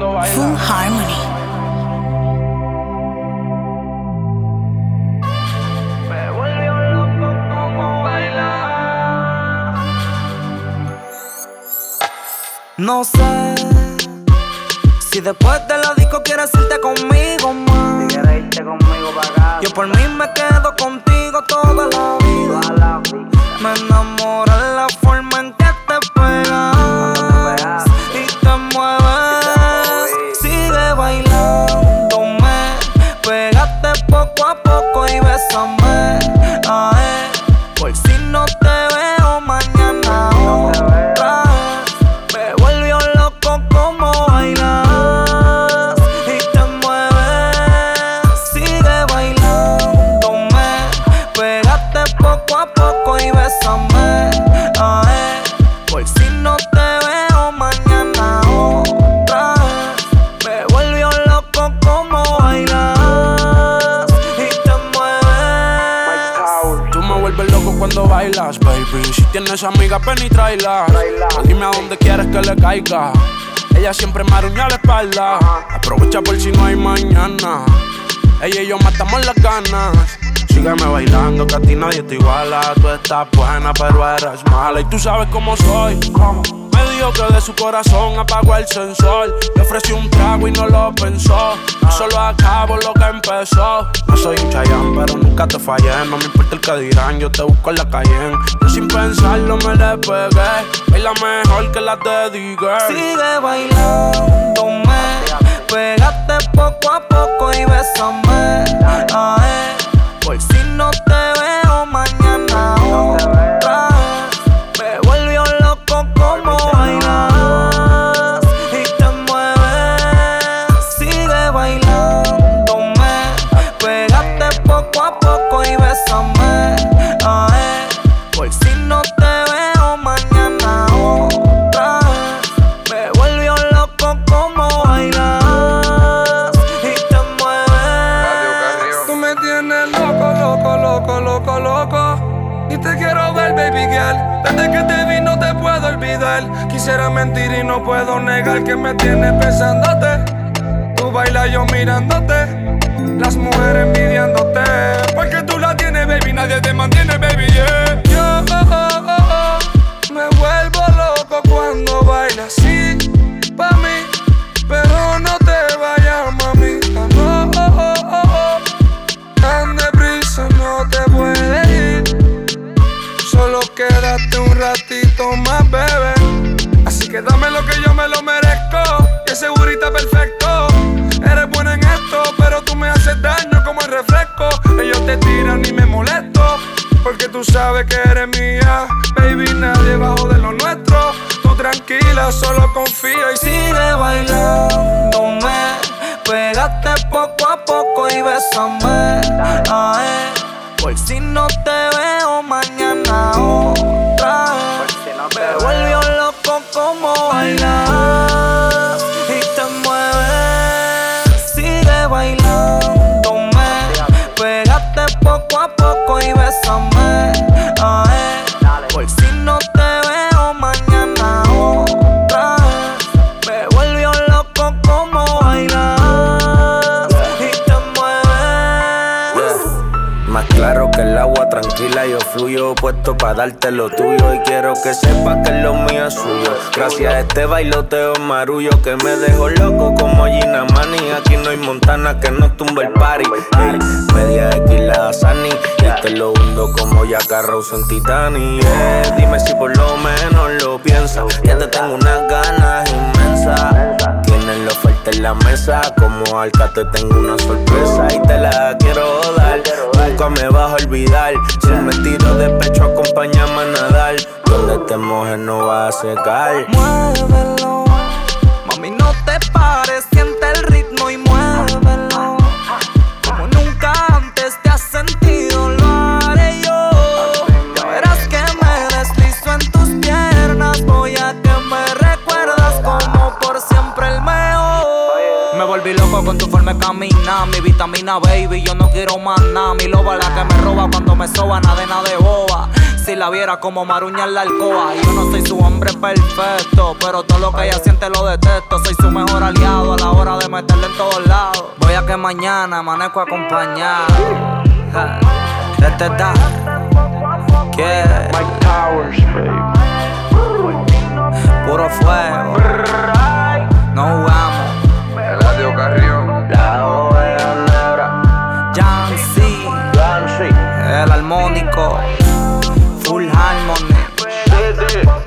cuando baila. Full Harmony. Me volvió loco como baila. No sé si después de la disco quieres irte conmigo, más. Si quieres irte conmigo pa' acá. Yo por mí me quedo contigo toda la vida. Toda la vida. Me enamora la forma en que te pegas y te mueves. Sigue bailándome, pégate poco a poco y bésame. Ay, por si no te veo mañana otra vez. Me volvió loco como bailas y te mueves. Sigue bailándome, pégate poco a poco y bésame. Ay, por si no te veo mañana otra vez. Me volvió loco como bailas y te mueves. Tú me vuelves loco cuando bailas, baby. Si tienes amigas, ven y tráela. Dime a dónde quieres que le caiga. Ella siempre me arruña la espalda. Aprovecha por si no hay mañana. Ella y yo matamos las ganas. Sígueme bailando, que a ti nadie te iguala. Tú estás buena, pero eres mala. Y tú sabes cómo soy. Me dijo que de su corazón apagó el sensor. Le ofrecí un trago y no lo pensó. Yo solo acabo lo que empezó. No soy un Chayanne, pero nunca te fallé. No me importa el que dirán, yo te busco en la calle. Yo sin pensarlo me le pegué. Es la mejor que la dediqué. Sigue bailándome, pégate poco a poco y bésame. Ay, por si no te veo mañana otra vez. Me volvió loco como bailas y te mueves. Sigue bailándome, pégate poco a poco y bésame. Ay, por si no te veo mañana otra vez. Me volvió loco como bailas y te mueves. Tú me tienes loco, loco, loco, loco, loco. Y te quiero ver, baby girl. Desde que te vi no te puedo olvidar. Quisiera mentir y no puedo negar que me tienes pensándote. Tú bailas yo mirándote. Las mujeres envidiándote. Porque tú la tienes, baby, nadie te mantiene, baby, yeah. Yo me vuelvo loco cuando bailas así pa' mí. Pero no te vayas, mamita, no. Tan deprisa no te puedes ir. Solo quédate un ratito más, bebé. Así que dame lo que yo me lo merezco. Y es segurita perfecto. Eres buena en esto, pero tú me haces daño como el refresco. Ellos te tiran y me molesto, porque tú sabes que eres mía. Baby, nadie bajo de lo nuestro. Tú tranquila, solo confía y Sigue bailándome, pégate poco a poco y bésame. Ay, por si no te veo mañana otra vez. Me volvió loco como bailas y te mueves. Sigue bailándome, pégate poco a poco y bésame. Ay, por si no te veo mañana otra vez. Me volvió loco como bailas y te mueves. Más claro que el agua, tranquila, yo fluyo, puesto pa' darte lo tuyo. Y quiero que sepas que lo mío es suyo. Gracias a este bailoteo marullo que me dejó loco como Gina Mani. Aquí no hay montana que no tumbe el party. Ey, media X la Sani, y te lo hundo como Jack Rose en Titanic. Dime si por lo menos lo piensas. Ya te tengo unas ganas inmensas. Tienes la oferta en la mesa, como Alca te tengo una sorpresa y te la quiero dar. Nunca me vas a olvidar. Si me tiro de pecho, acompáñame a nadar. Donde te mojes no vas a secar. Muévelo, mami, no te pares, siente el ritmo y muévelo. Como nunca antes te has sentido, lo haré yo. Ya verás que me deslizo en tus piernas. Voy a que me recuerdas como por siempre el mejor. Me volví loco con tu forma de caminar. Mi vitamina, baby, yo no quiero más nada. Mi loba la que me roba cuando me soba, nada de boba. si la viera como Maruña en la alcoba. Yo no soy su hombre perfecto, pero todo lo que ella siente lo detesto. Soy su mejor aliado a la hora de meterle en todos lados. Voy a que mañana amanezco acompañado. Este da Mike Towers, baby. puro fuego. No jugamos. Eladio Carrión. La oveja negra. Jan C, el armónico, Full Harmony.